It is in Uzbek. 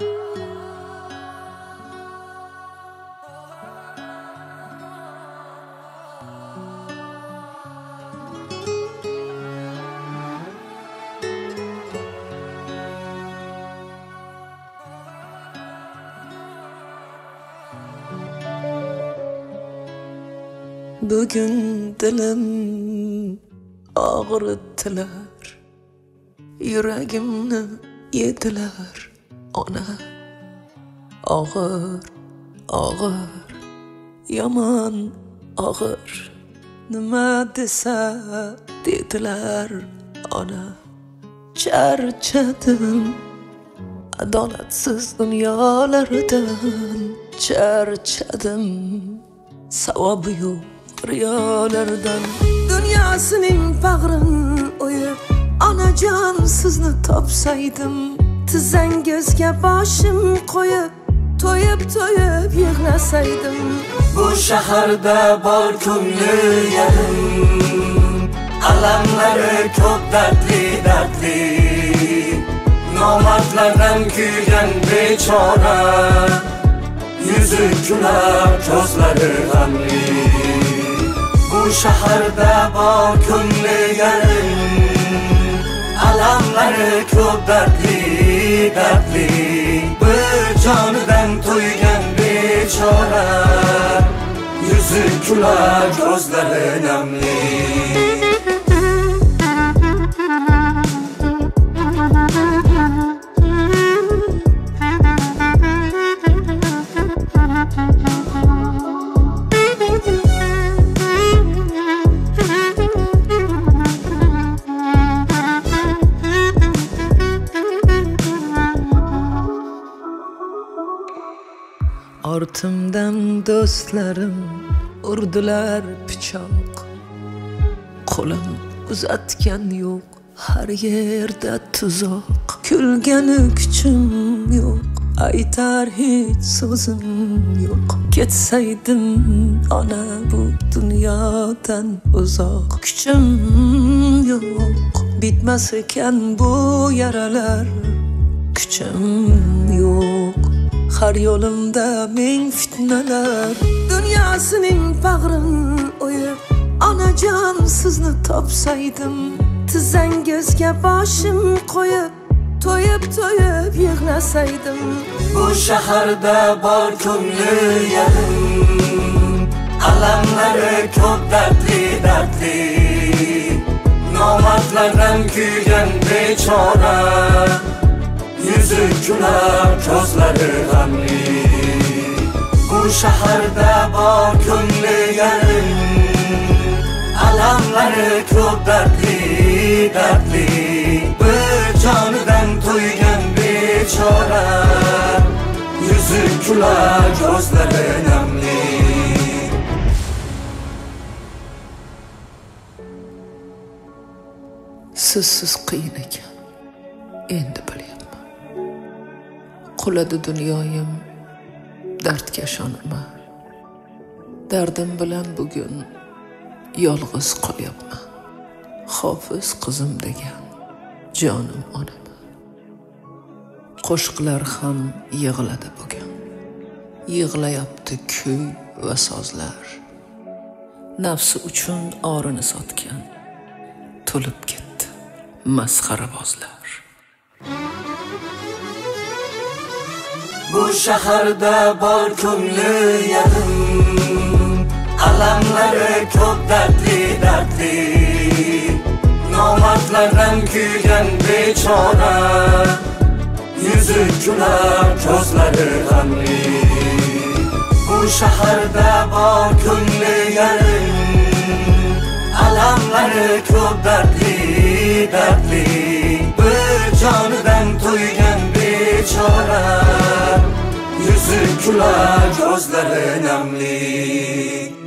Bugün dilim ağrıttılar, yüreğimni yediler ona. Ağır, ağır, yaman ağır, nima desa dediler ona. Charchadim adolatsiz dunyolardan, charchadim savobi yo'q riyolardan. Dunyosining bag'rin o'yib onajon sizni topsaydim, tizzangizga boshim qo'yib to'yib to'yib yig'lasaydim. Bu shaharda bor ko'ngli yarim, alamlari ko'p dardli dardli, nomardlardan kuygan bechora, yüzü güler, gözleri g'amli. Bu shaharda bor ko'ngli yarim, alamlari ko'p dardli dardli, bir jonidan to'ygan bechora, yüzü güler, gözleri g'amli. Ortimdan do'stlarim urdilar pichoq, qo'lim uzatgan yo'q, har yerda tuzoq. Kulgani kuchim yo'q, aytar hech so'zim yo'q. Ketsaydim ona bu dunyodan uzoq, kuchim yo'q, bitmas ekan bu yaralar, kuchim yo'q. Har yo'limda ming fitnalar, dunyosining bag'rin o'yib onajon sizni topsaydim, tizzangizga boshim qo'yib to'yib to'yib yig'lasaydim. Bu shaharda bor ko'ngli yarim, alamlari ko'p dardli dardli, nomardlardan kuygan bechora, yüzü güler, gözleri g'amli. Bu shaharda bor ko'ngli yarim, alamlari ko'p dardli dardli, bir jonidan to'ygan bechora, yüzü güler, gözleri g'amli. Sizsiz qiyin ekan, endi bilyapman. Quladi dunyoyim, dardga ishonaman. Dardim bilan bugun yolg'iz qolyapman. Hofiz qizim degan jonim onaman. Qo'shiqlar ham yig'ladi bugun, yig'layapti kuy va sozlar. Nafsi uchun orini sotgan to'lib ketdi masxarabozlar. Bu shaharda bor ko'ngli yarim, alamlari ko'p dardli dardli, nomardlardan kuygan bechora, yüzü güler, gözleri g'amli. Bu shaharda bor ko'ngli yarim, alamlari ko'p dardli dardli, bir jonidan to'ygan bechora, yüzü güler, gözleri g'amli.